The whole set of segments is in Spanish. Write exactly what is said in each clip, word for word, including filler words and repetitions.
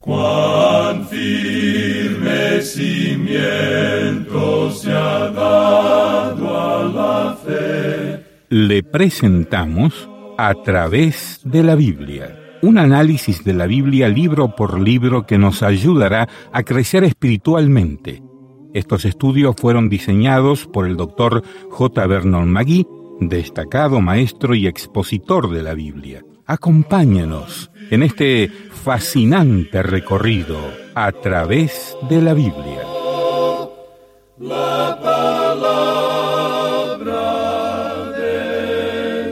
Cuán firme cimiento se ha dado a la fe. Le presentamos A través de la Biblia, un análisis de la Biblia libro por libro que nos ayudará a crecer espiritualmente. Estos estudios fueron diseñados por el doctor J. Vernon McGee, destacado maestro y expositor de la Biblia. Acompáñanos en este fascinante recorrido a través de la Biblia. La palabra de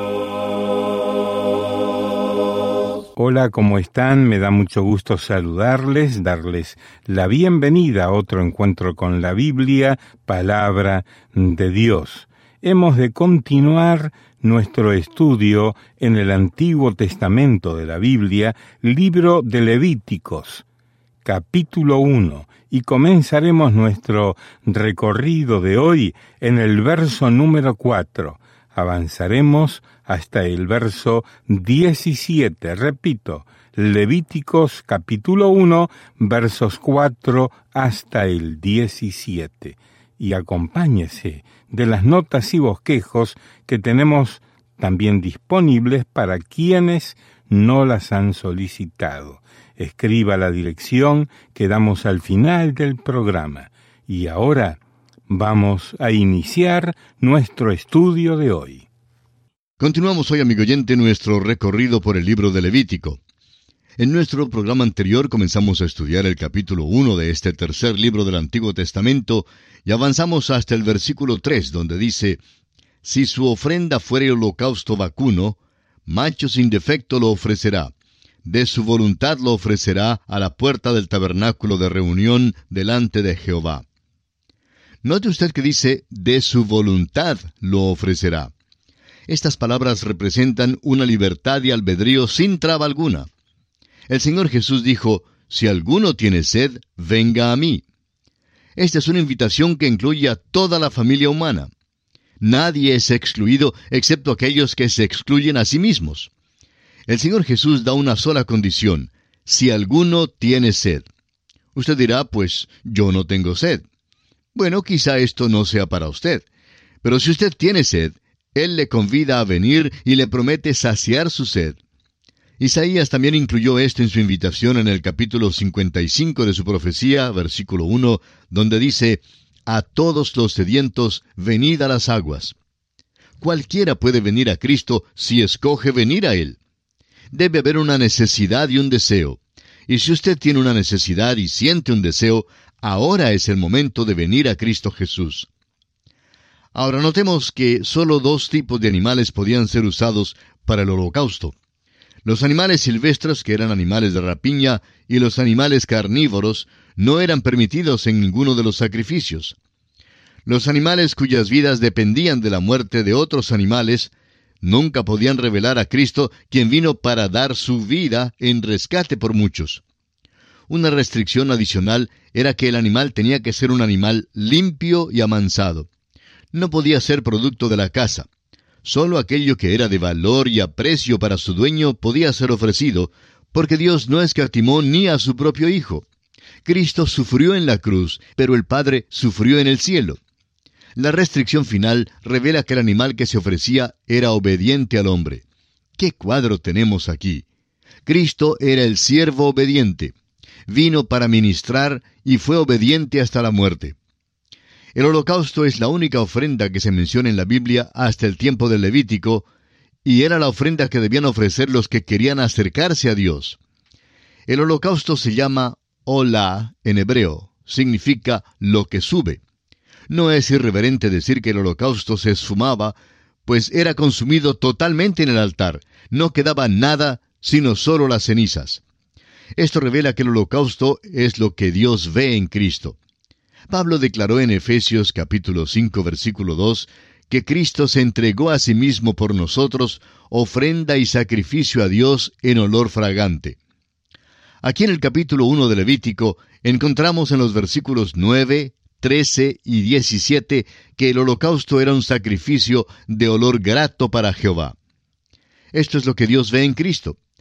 Dios. Hola, ¿cómo están? Me da mucho gusto saludarles, darles la bienvenida a otro encuentro con la Biblia, palabra de Dios. Hemos de continuar nuestro estudio en el Antiguo Testamento de la Biblia, libro de Levíticos, capítulo uno, y comenzaremos nuestro recorrido de hoy en el verso número cuatro. Avanzaremos hasta el verso diecisiete. Repito, Levíticos capítulo uno, versos cuatro hasta el diecisiete. Y acompáñese de las notas y bosquejos que tenemos también disponibles para quienes no las han solicitado. Escriba la dirección que damos al final del programa. Y ahora vamos a iniciar nuestro estudio de hoy. Continuamos hoy, amigo oyente, nuestro recorrido por el libro de Levítico. En nuestro programa anterior comenzamos a estudiar el capítulo uno de este tercer libro del Antiguo Testamento y avanzamos hasta el versículo tres, donde dice: Si su ofrenda fuere holocausto vacuno, macho sin defecto lo ofrecerá. De su voluntad lo ofrecerá a la puerta del tabernáculo de reunión delante de Jehová. Note usted que dice, de su voluntad lo ofrecerá. Estas palabras representan una libertad y albedrío sin traba alguna. El Señor Jesús dijo, si alguno tiene sed, venga a mí. Esta es una invitación que incluye a toda la familia humana. Nadie es excluido excepto aquellos que se excluyen a sí mismos. El Señor Jesús da una sola condición, si alguno tiene sed. Usted dirá, pues, yo no tengo sed. Bueno, quizá esto no sea para usted. Pero si usted tiene sed, Él le convida a venir y le promete saciar su sed. Isaías también incluyó esto en su invitación en el capítulo cincuenta y cinco de su profecía, versículo uno, donde dice, a todos los sedientos, venid a las aguas. Cualquiera puede venir a Cristo si escoge venir a Él. Debe haber una necesidad y un deseo. Y si usted tiene una necesidad y siente un deseo, ahora es el momento de venir a Cristo Jesús. Ahora notemos que solo dos tipos de animales podían ser usados para el holocausto. Los animales silvestres, que eran animales de rapiña, y los animales carnívoros, no eran permitidos en ninguno de los sacrificios. Los animales cuyas vidas dependían de la muerte de otros animales, nunca podían revelar a Cristo, quien vino para dar su vida en rescate por muchos. Una restricción adicional era que el animal tenía que ser un animal limpio y amansado. No podía ser producto de la caza. Solo aquello que era de valor y aprecio para su dueño podía ser ofrecido, porque Dios no escatimó ni a su propio Hijo. Cristo sufrió en la cruz, pero el Padre sufrió en el cielo. La restricción final revela que el animal que se ofrecía era obediente al hombre. ¿Qué cuadro tenemos aquí? Cristo era el siervo obediente. Vino para ministrar y fue obediente hasta la muerte. El holocausto es la única ofrenda que se menciona en la Biblia hasta el tiempo del Levítico, y era la ofrenda que debían ofrecer los que querían acercarse a Dios. El holocausto se llama Olá en hebreo, significa lo que sube. No es irreverente decir que el holocausto se esfumaba, pues era consumido totalmente en el altar. No quedaba nada, sino solo las cenizas. Esto revela que el holocausto es lo que Dios ve en Cristo. Pablo declaró en Efesios capítulo cinco, versículo dos, que Cristo se entregó a sí mismo por nosotros, ofrenda y sacrificio a Dios en olor fragante. Aquí en el capítulo uno de Levítico, encontramos en los versículos nueve, trece y diecisiete que el holocausto era un sacrificio de olor grato para Jehová. Esto es lo que Dios ve en Cristo.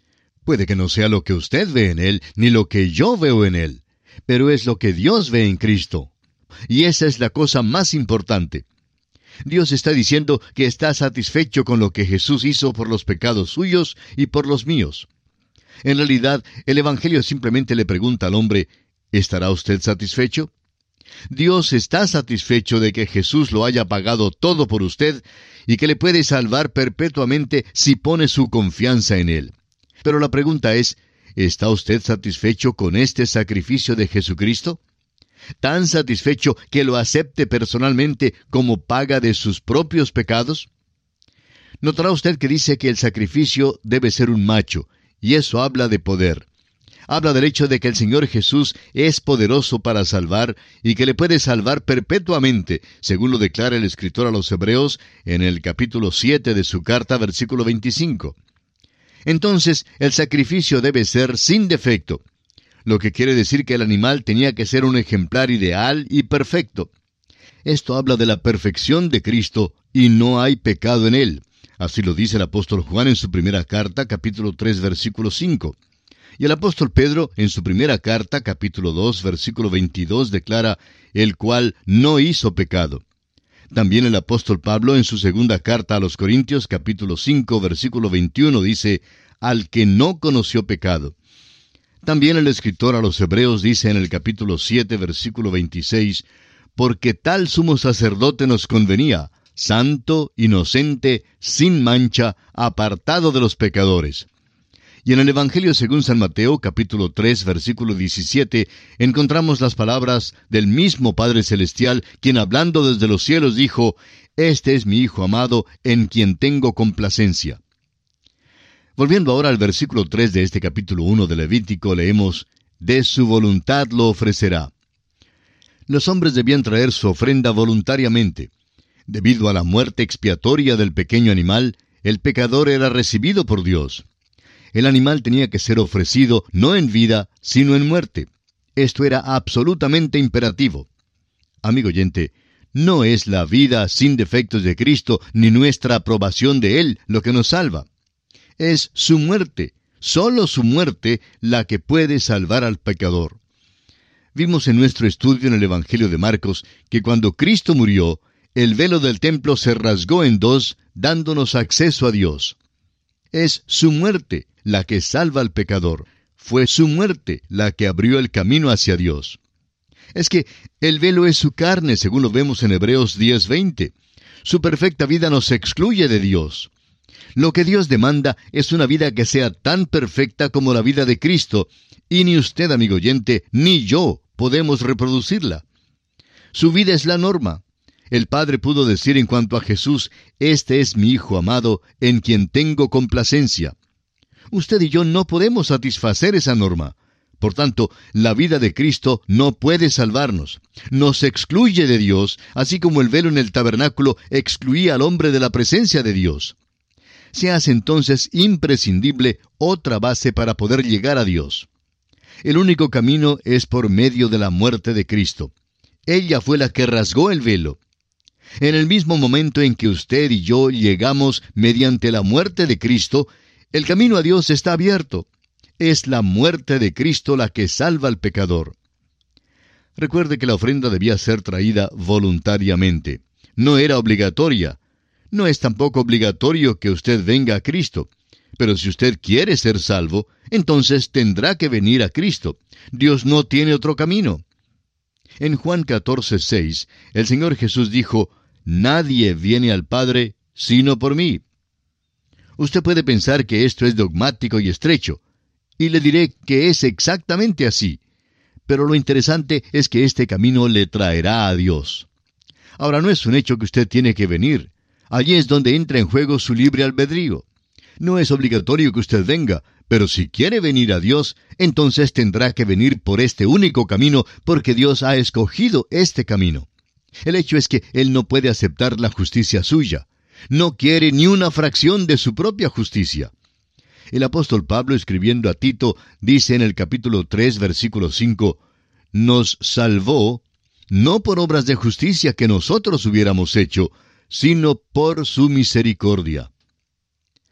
Puede que no sea lo que usted ve en Él, ni lo que yo veo en Él, pero es lo que Dios ve en Cristo. Y esa es la cosa más importante. Dios está diciendo que está satisfecho con lo que Jesús hizo por los pecados suyos y por los míos. En realidad, el Evangelio simplemente le pregunta al hombre, ¿estará usted satisfecho? Dios está satisfecho de que Jesús lo haya pagado todo por usted y que le puede salvar perpetuamente si pone su confianza en Él. Pero la pregunta es, ¿está usted satisfecho con este sacrificio de Jesucristo? ¿Tan satisfecho que lo acepte personalmente como paga de sus propios pecados? Notará usted que dice que el sacrificio debe ser un macho, y eso habla de poder. Habla del hecho de que el Señor Jesús es poderoso para salvar y que le puede salvar perpetuamente, según lo declara el escritor a los Hebreos en el capítulo siete de su carta, versículo veinticinco. Entonces, el sacrificio debe ser sin defecto, lo que quiere decir que el animal tenía que ser un ejemplar ideal y perfecto. Esto habla de la perfección de Cristo y no hay pecado en Él. Así lo dice el apóstol Juan en su primera carta, capítulo tres, versículo cinco. Y el apóstol Pedro, en su primera carta, capítulo dos, versículo veintidós, declara, el cual no hizo pecado. También el apóstol Pablo, en su segunda carta a los Corintios, capítulo cinco, versículo veintiuno, dice, al que no conoció pecado. También el escritor a los Hebreos dice en el capítulo siete, versículo veintiséis, porque tal sumo sacerdote nos convenía, santo, inocente, sin mancha, apartado de los pecadores. Y en el Evangelio según San Mateo, capítulo tres, versículo diecisiete, encontramos las palabras del mismo Padre Celestial, quien hablando desde los cielos dijo, Este es mi Hijo amado, en quien tengo complacencia. Volviendo ahora al versículo tres de este capítulo uno de Levítico, leemos, de su voluntad lo ofrecerá. Los hombres debían traer su ofrenda voluntariamente. Debido a la muerte expiatoria del pequeño animal, el pecador era recibido por Dios. El animal tenía que ser ofrecido no en vida, sino en muerte. Esto era absolutamente imperativo. Amigo oyente, no es la vida sin defectos de Cristo ni nuestra aprobación de Él lo que nos salva. Es su muerte, solo su muerte, la que puede salvar al pecador. Vimos en nuestro estudio en el Evangelio de Marcos que cuando Cristo murió, el velo del templo se rasgó en dos, dándonos acceso a Dios. Es su muerte la que salva al pecador. Fue su muerte la que abrió el camino hacia Dios. Es que el velo es su carne, según lo vemos en Hebreos diez veinte. Su perfecta vida nos excluye de Dios. Lo que Dios demanda es una vida que sea tan perfecta como la vida de Cristo, y ni usted, amigo oyente, ni yo podemos reproducirla. Su vida es la norma. El Padre pudo decir en cuanto a Jesús, «Este es mi Hijo amado, en quien tengo complacencia». Usted y yo no podemos satisfacer esa norma. Por tanto, la vida de Cristo no puede salvarnos. Nos excluye de Dios, así como el velo en el tabernáculo excluía al hombre de la presencia de Dios. Se hace entonces imprescindible otra base para poder llegar a Dios. El único camino es por medio de la muerte de Cristo. Ella fue la que rasgó el velo. En el mismo momento en que usted y yo llegamos mediante la muerte de Cristo, el camino a Dios está abierto. Es la muerte de Cristo la que salva al pecador. Recuerde que la ofrenda debía ser traída voluntariamente. No era obligatoria. No es tampoco obligatorio que usted venga a Cristo. Pero si usted quiere ser salvo, entonces tendrá que venir a Cristo. Dios no tiene otro camino. En Juan catorce seis, el Señor Jesús dijo, «Nadie viene al Padre sino por mí». Usted puede pensar que esto es dogmático y estrecho, y le diré que es exactamente así. Pero lo interesante es que este camino le traerá a Dios. Ahora, no es un hecho que usted tiene que venir. Allí es donde entra en juego su libre albedrío. No es obligatorio que usted venga, pero si quiere venir a Dios, entonces tendrá que venir por este único camino, porque Dios ha escogido este camino. El hecho es que Él no puede aceptar la justicia suya. No quiere ni una fracción de su propia justicia. El apóstol Pablo, escribiendo a Tito, dice en el capítulo tres, versículo cinco, «Nos salvó, no por obras de justicia que nosotros hubiéramos hecho, sino por su misericordia».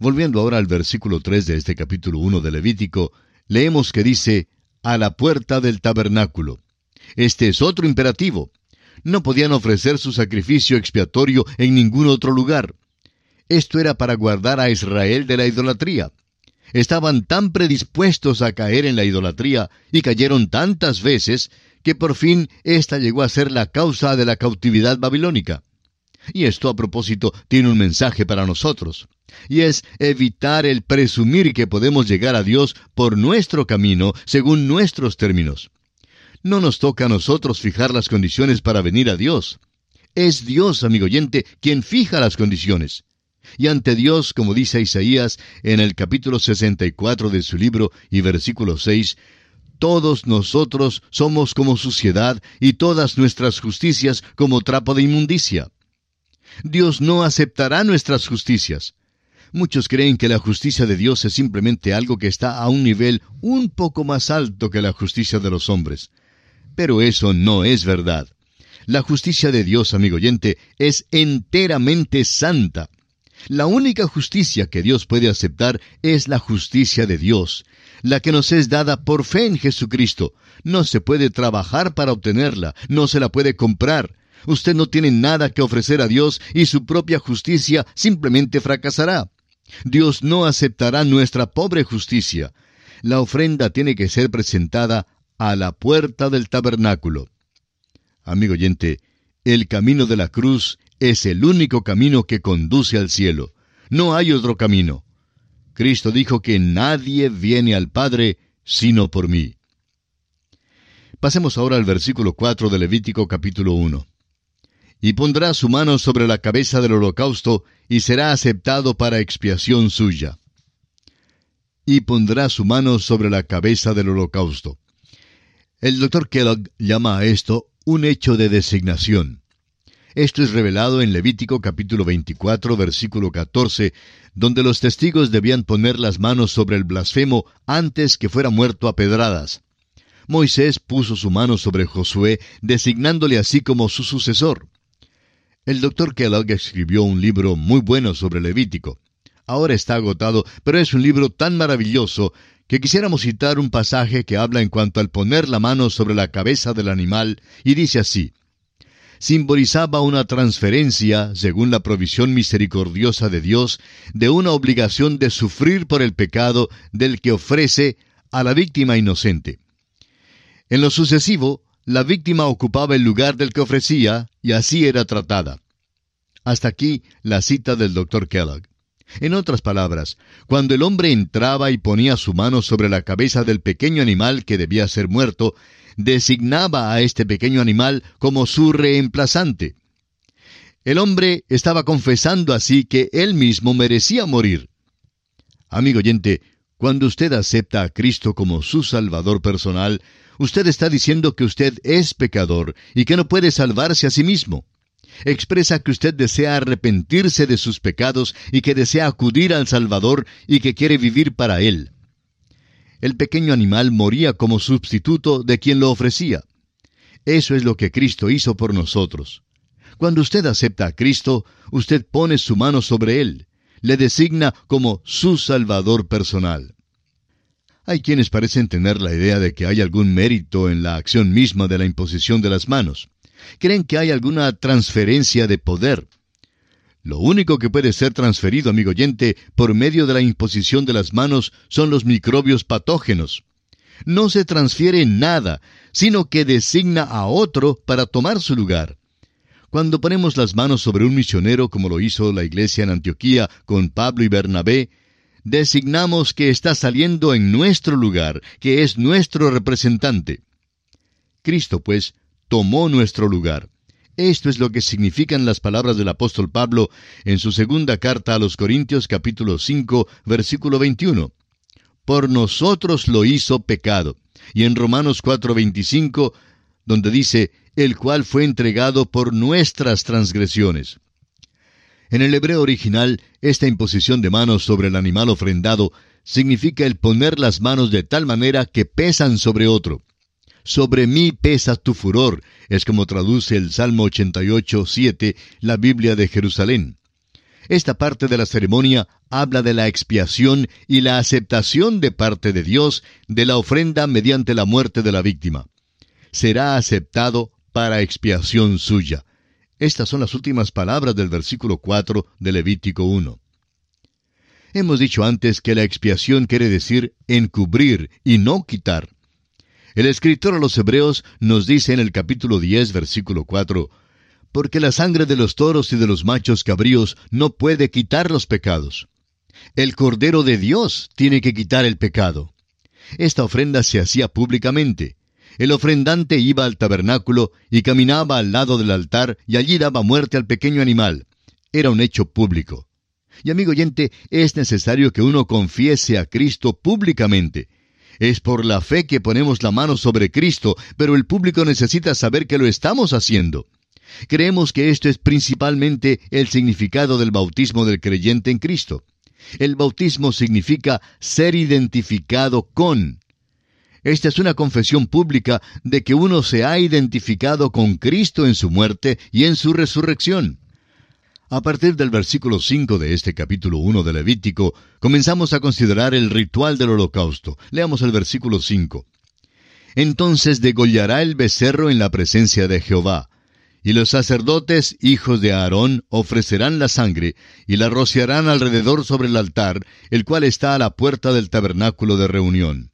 Volviendo ahora al versículo tres de este capítulo uno de Levítico, leemos que dice, a la puerta del tabernáculo. Este es otro imperativo. No podían ofrecer su sacrificio expiatorio en ningún otro lugar. Esto era para guardar a Israel de la idolatría. Estaban tan predispuestos a caer en la idolatría y cayeron tantas veces que por fin ésta llegó a ser la causa de la cautividad babilónica. Y esto a propósito tiene un mensaje para nosotros, y es evitar el presumir que podemos llegar a Dios por nuestro camino, según nuestros términos. No nos toca a nosotros fijar las condiciones para venir a Dios. Es Dios, amigo oyente, quien fija las condiciones. Y ante Dios, como dice Isaías en el capítulo sesenta y cuatro de su libro y versículo seis, todos nosotros somos como suciedad y todas nuestras justicias como trapo de inmundicia. Dios no aceptará nuestras justicias. Muchos creen que la justicia de Dios es simplemente algo que está a un nivel un poco más alto que la justicia de los hombres. Pero eso no es verdad. La justicia de Dios, amigo oyente, es enteramente santa. La única justicia que Dios puede aceptar es la justicia de Dios, la que nos es dada por fe en Jesucristo. No se puede trabajar para obtenerla, no se la puede comprar. Usted no tiene nada que ofrecer a Dios y su propia justicia simplemente fracasará. Dios no aceptará nuestra pobre justicia. La ofrenda tiene que ser presentada a la puerta del tabernáculo. Amigo oyente, el camino de la cruz es el único camino que conduce al cielo. No hay otro camino. Cristo dijo que nadie viene al Padre sino por mí. Pasemos ahora al versículo cuatro de Levítico capítulo uno. Y pondrá su mano sobre la cabeza del holocausto, y será aceptado para expiación suya. Y pondrá su mano sobre la cabeza del holocausto. El doctor Kellogg llama a esto un hecho de designación. Esto es revelado en Levítico capítulo veinticuatro, versículo catorce, donde los testigos debían poner las manos sobre el blasfemo antes que fuera muerto a pedradas. Moisés puso su mano sobre Josué, designándole así como su sucesor. El doctor Kellogg escribió un libro muy bueno sobre Levítico. Ahora está agotado, pero es un libro tan maravilloso que quisiéramos citar un pasaje que habla en cuanto al poner la mano sobre la cabeza del animal, y dice así: simbolizaba una transferencia, según la provisión misericordiosa de Dios, de una obligación de sufrir por el pecado del que ofrece a la víctima inocente. En lo sucesivo, la víctima ocupaba el lugar del que ofrecía, y así era tratada. Hasta aquí la cita del doctor Kellogg. En otras palabras, cuando el hombre entraba y ponía su mano sobre la cabeza del pequeño animal que debía ser muerto, designaba a este pequeño animal como su reemplazante. El hombre estaba confesando así que él mismo merecía morir. Amigo oyente, cuando usted acepta a Cristo como su Salvador personal, usted está diciendo que usted es pecador y que no puede salvarse a sí mismo. Expresa que usted desea arrepentirse de sus pecados y que desea acudir al Salvador y que quiere vivir para Él. El pequeño animal moría como sustituto de quien lo ofrecía. Eso es lo que Cristo hizo por nosotros. Cuando usted acepta a Cristo, usted pone su mano sobre Él, le designa como su Salvador personal. Hay quienes parecen tener la idea de que hay algún mérito en la acción misma de la imposición de las manos. Creen que hay alguna transferencia de poder. Lo único que puede ser transferido, amigo oyente, por medio de la imposición de las manos son los microbios patógenos. No se transfiere nada, sino que designa a otro para tomar su lugar. Cuando ponemos las manos sobre un misionero, como lo hizo la iglesia en Antioquía con Pablo y Bernabé, designamos que está saliendo en nuestro lugar, que es nuestro representante. Cristo, pues, tomó nuestro lugar. Esto es lo que significan las palabras del apóstol Pablo en su segunda carta a los Corintios capítulo cinco, versículo veintiuno. Por nosotros lo hizo pecado. Y en Romanos cuatro, veinticinco, donde dice, el cual fue entregado por nuestras transgresiones. En el hebreo original, esta imposición de manos sobre el animal ofrendado significa el poner las manos de tal manera que pesan sobre otro. Sobre mí pesa tu furor, es como traduce el Salmo ochenta y ocho, siete, la Biblia de Jerusalén. Esta parte de la ceremonia habla de la expiación y la aceptación de parte de Dios de la ofrenda mediante la muerte de la víctima. Será aceptado para expiación suya. Estas son las últimas palabras del versículo cuatro de Levítico uno. Hemos dicho antes que la expiación quiere decir encubrir y no quitar. El escritor a los Hebreos nos dice en el capítulo diez, versículo cuatro, «Porque la sangre de los toros y de los machos cabríos no puede quitar los pecados. El Cordero de Dios tiene que quitar el pecado». Esta ofrenda se hacía públicamente. El ofrendante iba al tabernáculo y caminaba al lado del altar y allí daba muerte al pequeño animal. Era un hecho público. Y amigo oyente, es necesario que uno confiese a Cristo públicamente. Es por la fe que ponemos la mano sobre Cristo, pero el público necesita saber que lo estamos haciendo. Creemos que esto es principalmente el significado del bautismo del creyente en Cristo. El bautismo significa ser identificado con. Esta es una confesión pública de que uno se ha identificado con Cristo en su muerte y en su resurrección. A partir del versículo cinco de este capítulo uno de Levítico, comenzamos a considerar el ritual del holocausto. Leamos el versículo cinco. «Entonces degollará el becerro en la presencia de Jehová, y los sacerdotes, hijos de Aarón, ofrecerán la sangre, y la rociarán alrededor sobre el altar, el cual está a la puerta del tabernáculo de reunión».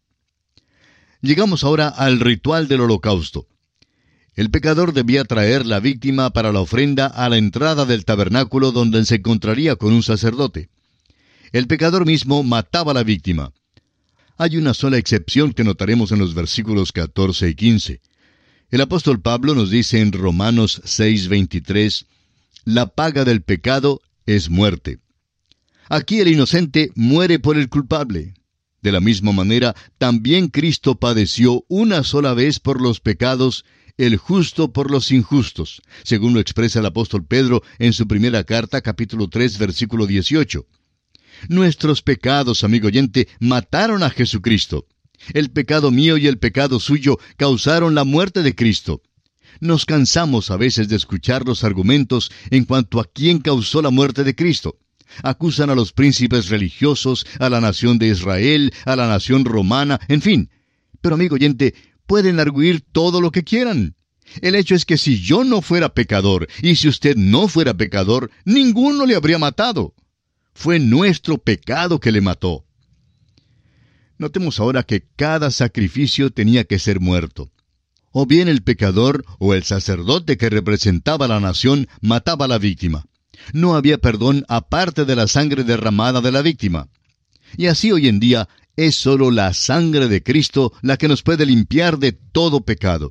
Llegamos ahora al ritual del holocausto. El pecador debía traer la víctima para la ofrenda a la entrada del tabernáculo donde se encontraría con un sacerdote. El pecador mismo mataba a la víctima. Hay una sola excepción que notaremos en los versículos catorce y quince. El apóstol Pablo nos dice en Romanos seis veintitrés, «La paga del pecado es muerte». Aquí el inocente muere por el culpable. De la misma manera, también Cristo padeció una sola vez por los pecados, el justo por los injustos, según lo expresa el apóstol Pedro en su primera carta, capítulo tres, versículo dieciocho. Nuestros pecados, amigo oyente, mataron a Jesucristo. El pecado mío y el pecado suyo causaron la muerte de Cristo. Nos cansamos a veces de escuchar los argumentos en cuanto a quién causó la muerte de Cristo. Acusan a los príncipes religiosos, a la nación de Israel, a la nación romana, en fin. Pero, amigo oyente, pueden arguir todo lo que quieran. El hecho es que si yo no fuera pecador, y si usted no fuera pecador, ninguno le habría matado. Fue nuestro pecado que le mató. Notemos ahora que cada sacrificio tenía que ser muerto. O bien el pecador o el sacerdote que representaba a la nación mataba a la víctima. No había perdón aparte de la sangre derramada de la víctima. Y así hoy en día es sólo la sangre de Cristo la que nos puede limpiar de todo pecado.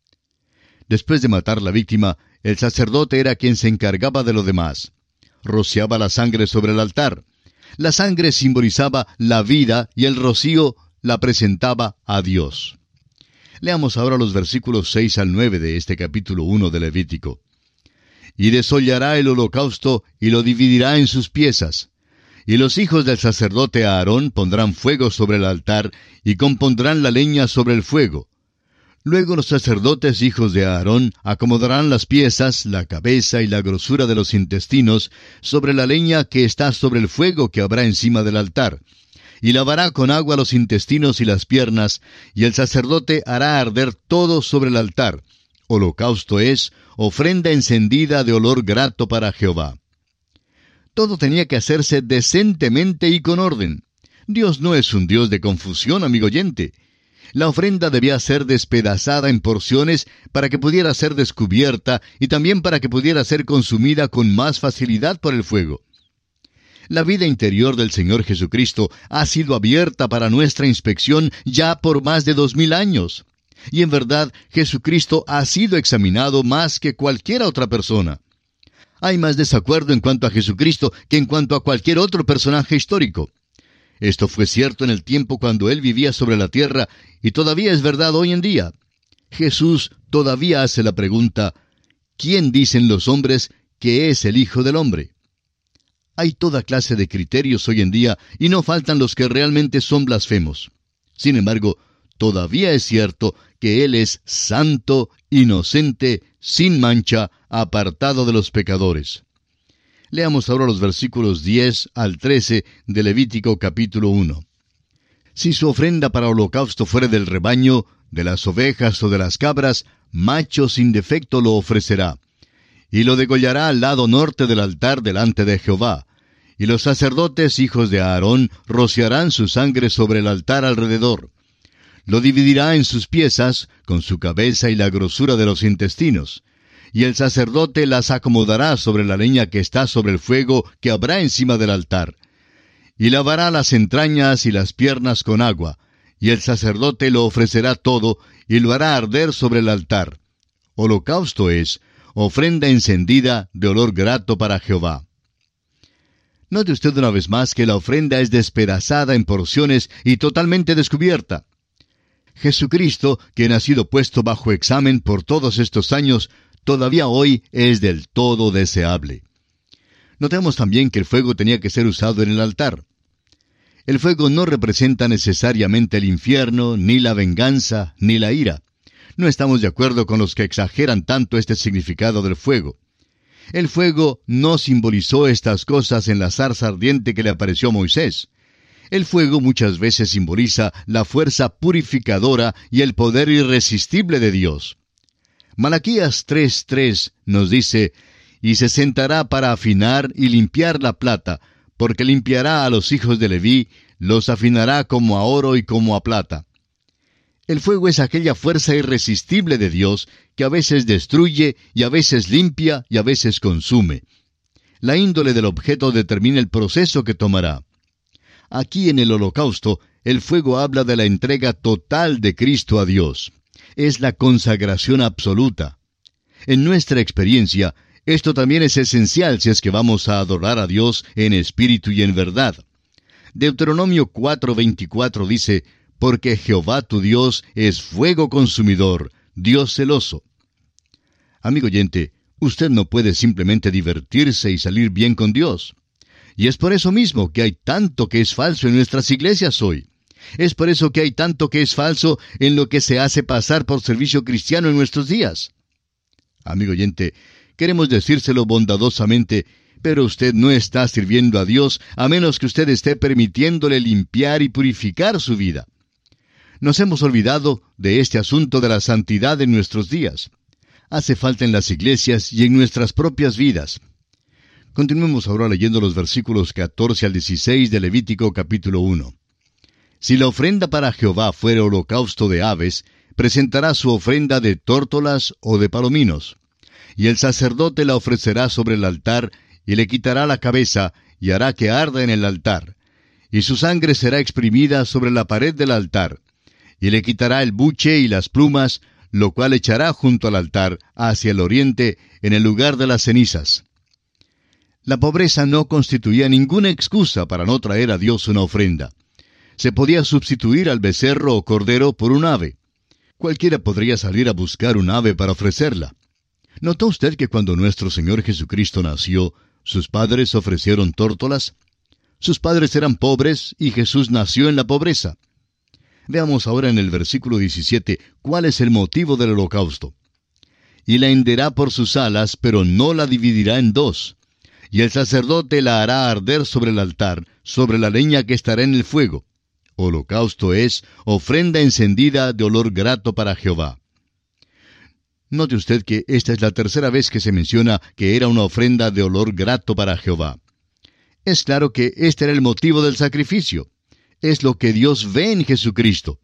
Después de matar la víctima, el sacerdote era quien se encargaba de lo demás. Rociaba la sangre sobre el altar. La sangre simbolizaba la vida y el rocío la presentaba a Dios. Leamos ahora los versículos seis al nueve de este capítulo uno de Levítico. «Y desollará el holocausto y lo dividirá en sus piezas. Y los hijos del sacerdote Aarón pondrán fuego sobre el altar y compondrán la leña sobre el fuego. Luego los sacerdotes hijos de Aarón acomodarán las piezas, la cabeza y la grosura de los intestinos sobre la leña que está sobre el fuego que habrá encima del altar. Y lavará con agua los intestinos y las piernas, y el sacerdote hará arder todo sobre el altar. Holocausto es ofrenda encendida de olor grato para Jehová». Todo tenía que hacerse decentemente y con orden. Dios no es un Dios de confusión, amigo oyente. La ofrenda debía ser despedazada en porciones para que pudiera ser descubierta y también para que pudiera ser consumida con más facilidad por el fuego. La vida interior del Señor Jesucristo ha sido abierta para nuestra inspección ya por más de dos mil años. Y en verdad, Jesucristo ha sido examinado más que cualquier otra persona. Hay más desacuerdo en cuanto a Jesucristo que en cuanto a cualquier otro personaje histórico. Esto fue cierto en el tiempo cuando Él vivía sobre la tierra, y todavía es verdad hoy en día. Jesús todavía hace la pregunta, ¿quién dicen los hombres que es el Hijo del Hombre? Hay toda clase de criterios hoy en día, y no faltan los que realmente son blasfemos. Sin embargo, todavía es cierto que Él es santo, inocente, sin mancha, apartado de los pecadores. Leamos ahora los versículos diez al trece de Levítico capítulo uno. Si su ofrenda para holocausto fuere del rebaño, de las ovejas o de las cabras, macho sin defecto lo ofrecerá. Y lo degollará al lado norte del altar delante de Jehová. Y los sacerdotes, hijos de Aarón, rociarán su sangre sobre el altar alrededor. Lo dividirá en sus piezas, con su cabeza y la grosura de los intestinos. Y el sacerdote las acomodará sobre la leña que está sobre el fuego que habrá encima del altar. Y lavará las entrañas y las piernas con agua, y el sacerdote lo ofrecerá todo, y lo hará arder sobre el altar. Holocausto es, ofrenda encendida de olor grato para Jehová. Note usted una vez más que la ofrenda es despedazada en porciones y totalmente descubierta. Jesucristo, quien ha sido puesto bajo examen por todos estos años, todavía hoy es del todo deseable. Notemos también que el fuego tenía que ser usado en el altar. El fuego no representa necesariamente el infierno, ni la venganza, ni la ira. No estamos de acuerdo con los que exageran tanto este significado del fuego. El fuego no simbolizó estas cosas en la zarza ardiente que le apareció a Moisés. El fuego muchas veces simboliza la fuerza purificadora y el poder irresistible de Dios. Malaquías tres tres nos dice, «Y se sentará para afinar y limpiar la plata, porque limpiará a los hijos de Leví, los afinará como a oro y como a plata». El fuego es aquella fuerza irresistible de Dios que a veces destruye y a veces limpia y a veces consume. La índole del objeto determina el proceso que tomará. Aquí en el holocausto, el fuego habla de la entrega total de Cristo a Dios. Es la consagración absoluta. En nuestra experiencia, esto también es esencial si es que vamos a adorar a Dios en espíritu y en verdad. Deuteronomio cuatro veinticuatro dice, «Porque Jehová tu Dios es fuego consumidor, Dios celoso». Amigo oyente, usted no puede simplemente divertirse y salir bien con Dios. Y es por eso mismo que hay tanto que es falso en nuestras iglesias hoy. Es por eso que hay tanto que es falso en lo que se hace pasar por servicio cristiano en nuestros días. Amigo oyente, queremos decírselo bondadosamente, pero usted no está sirviendo a Dios a menos que usted esté permitiéndole limpiar y purificar su vida. Nos hemos olvidado de este asunto de la santidad en nuestros días. Hace falta en las iglesias y en nuestras propias vidas. Continuemos ahora leyendo los versículos catorce al dieciséis de Levítico capítulo uno. Si la ofrenda para Jehová fuere holocausto de aves, presentará su ofrenda de tórtolas o de palominos. Y el sacerdote la ofrecerá sobre el altar, y le quitará la cabeza, y hará que arda en el altar. Y su sangre será exprimida sobre la pared del altar. Y le quitará el buche y las plumas, lo cual echará junto al altar, hacia el oriente, en el lugar de las cenizas. La pobreza no constituía ninguna excusa para no traer a Dios una ofrenda. Se podía sustituir al becerro o cordero por un ave. Cualquiera podría salir a buscar un ave para ofrecerla. ¿Notó usted que cuando nuestro Señor Jesucristo nació, sus padres ofrecieron tórtolas? Sus padres eran pobres y Jesús nació en la pobreza. Veamos ahora en el versículo diecisiete cuál es el motivo del holocausto. Y la henderá por sus alas, pero no la dividirá en dos. Y el sacerdote la hará arder sobre el altar, sobre la leña que estará en el fuego. Holocausto es ofrenda encendida de olor grato para Jehová. Note usted que esta es la tercera vez que se menciona que era una ofrenda de olor grato para Jehová. Es claro que este era el motivo del sacrificio. Es lo que Dios ve en Jesucristo.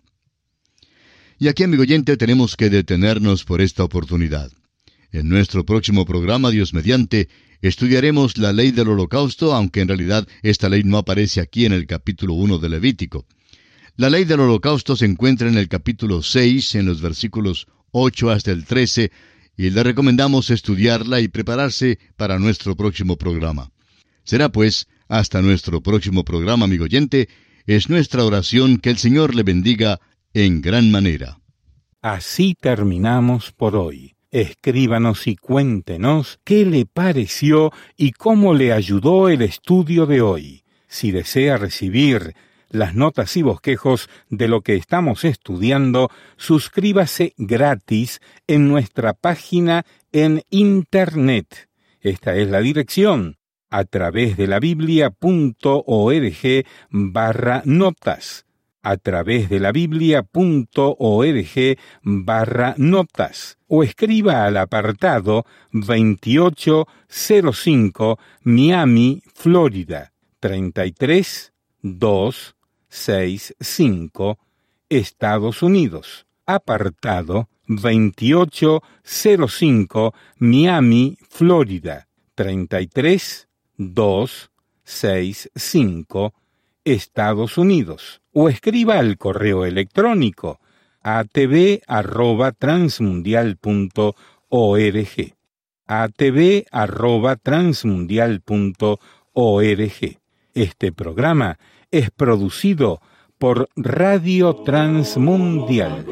Y aquí, amigo oyente, tenemos que detenernos por esta oportunidad. En nuestro próximo programa, Dios mediante, estudiaremos la ley del holocausto, aunque en realidad esta ley no aparece aquí en el capítulo uno de Levítico. La ley del holocausto se encuentra en el capítulo seis, en los versículos ocho hasta el trece, y le recomendamos estudiarla y prepararse para nuestro próximo programa. Será pues, hasta nuestro próximo programa, amigo oyente, es nuestra oración que el Señor le bendiga en gran manera. Así terminamos por hoy. Escríbanos y cuéntenos qué le pareció y cómo le ayudó el estudio de hoy. Si desea recibir las notas y bosquejos de lo que estamos estudiando, suscríbase gratis en nuestra página en Internet. Esta es la dirección a través de la biblia.org barra notas, a través de la biblia.org barra notas, o escriba al apartado veintiocho cero cinco Miami, Florida, treinta y tres mil doscientos sesenta y cinco, Estados Unidos. Apartado veintiocho cero cinco Miami, Florida, treinta y tres mil doscientos sesenta y cinco, Estados Unidos. O escriba al correo electrónico a t v arroba transmundial punto org, a t v arroba transmundial punto org. Este programa es producido por Radio Transmundial.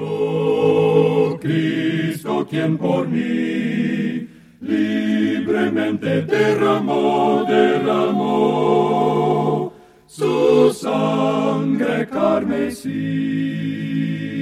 Cristo, quien por mí libremente derramó, derramó su sangre carmesí.